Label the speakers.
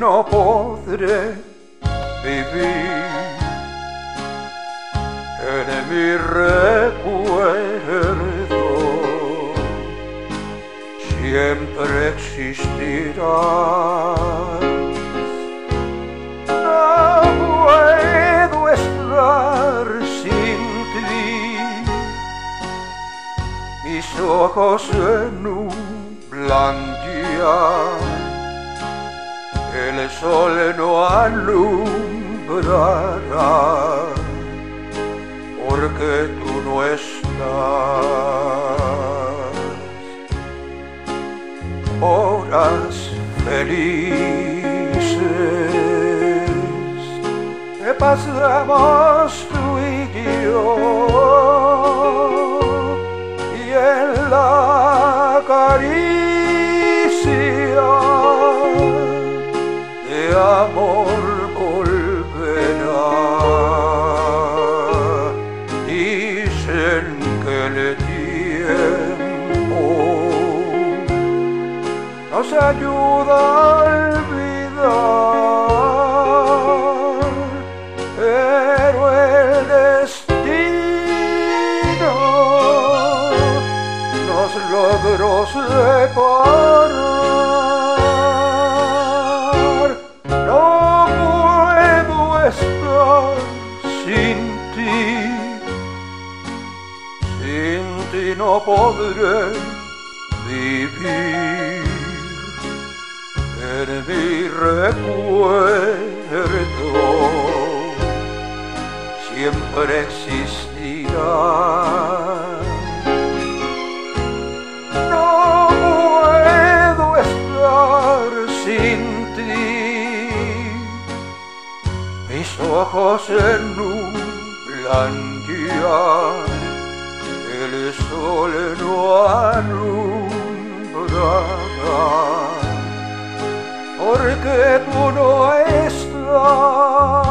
Speaker 1: no podré vivir en mi recuerdo. Siempre existirás. No puedo estar sin ti. Mis ojos se nublan ya. El sol no alumbrará, porque tú no estás. Horas felices que pasamos tú y yo, y en la caricia de amor volverá. Dicen que el tiempo nos ayuda a olvidar, pero el destino nos logró separar. No puedo estar sin ti, sin ti no podré vivir. En mi recuerdo siempre existirá. No puedo estar sin ti. Mis ojos se nublan ya. El sol no alumbrará, porque tú no estás.